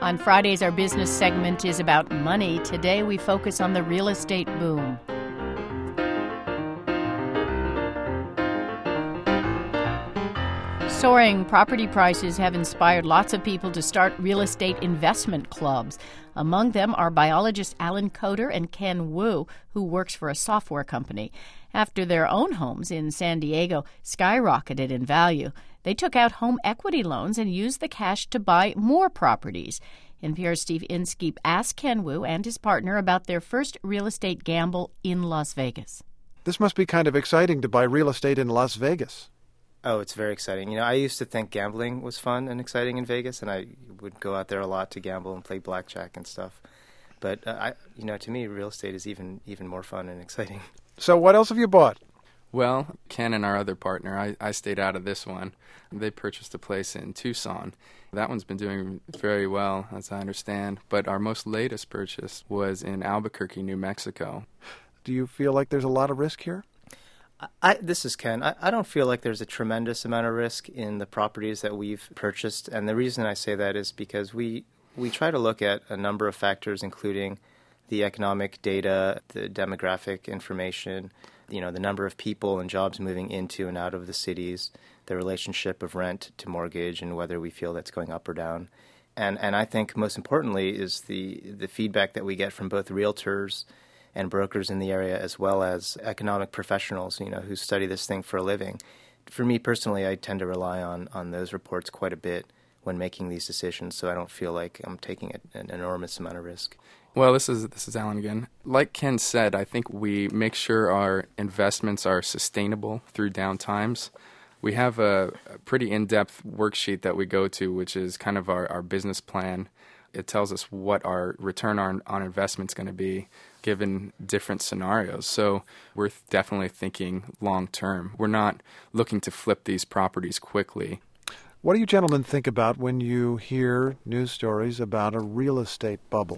On Fridays, our business segment is about money. Today, we focus on the real estate boom. Soaring property prices have inspired lots of people to start real estate investment clubs. Among them are biologists Alan Coder and Ken Wu, who works for a software company. After their own homes in San Diego skyrocketed in value, they took out home equity loans and used the cash to buy more properties. NPR's Steve Inskeep asked Ken Wu and his partner about their first real estate gamble in Las Vegas. This must be kind of exciting to buy real estate in Las Vegas. Oh, it's very exciting. You know, I used to think gambling was fun and exciting in Vegas, and I would go out there a lot to gamble and play blackjack and stuff. But, to me, real estate is even more fun and exciting. So what else have you bought? Well, Ken and our other partner, I stayed out of this one. They purchased a place in Tucson. That one's been doing very well, as I understand. But our most latest purchase was in Albuquerque, New Mexico. Do you feel like there's a lot of risk here? This is Ken. I don't feel like there's a tremendous amount of risk in the properties that we've purchased. And the reason I say that is because we try to look at a number of factors, including the economic data, the demographic information, the number of people and jobs moving into and out of the cities, the relationship of rent to mortgage, and whether we feel that's going up or down. And I think most importantly is the feedback that we get from both realtors and brokers in the area, as well as economic professionals, who study this thing for a living. For me personally, I tend to rely on those reports quite a bit when making these decisions, so I don't feel like I'm taking an enormous amount of risk. Well, this is Alan again. Like Ken said, I think we make sure our investments are sustainable through down times. We have a pretty in-depth worksheet that we go to, which is kind of our business plan. It tells us what our return on investment is going to be given different scenarios. So we're definitely thinking long-term. We're not looking to flip these properties quickly. What do you gentlemen think about when you hear news stories about a real estate bubble?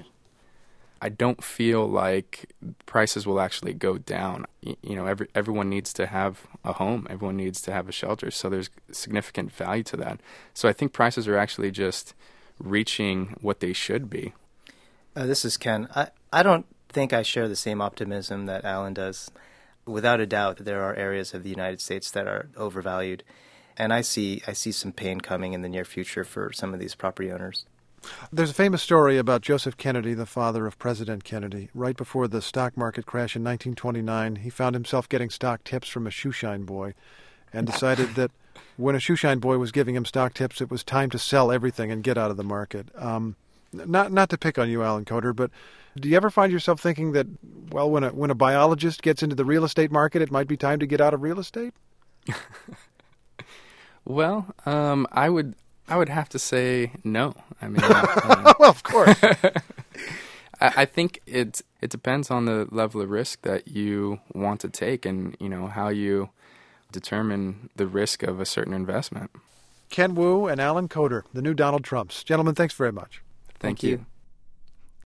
I don't feel like prices will actually go down. Everyone needs to have a home. Everyone needs to have a shelter. So there's significant value to that. So I think prices are actually just reaching what they should be. This is Ken. I don't think I share the same optimism that Alan does. Without a doubt, there are areas of the United States that are overvalued. And I see some pain coming in the near future for some of these property owners. There's a famous story about Joseph Kennedy, the father of President Kennedy. Right before the stock market crash in 1929, he found himself getting stock tips from a shoeshine boy and decided that when a shoeshine boy was giving him stock tips, it was time to sell everything and get out of the market. Not to pick on you, Alan Coder, but do you ever find yourself thinking that, well, when a biologist gets into the real estate market, it might be time to get out of real estate? Well, I would have to say no. I mean, well, of course. I think it depends on the level of risk that you want to take, and how you determine the risk of a certain investment. Ken Wu and Alan Coder, the new Donald Trumps. Gentlemen, thanks very much. Thank you.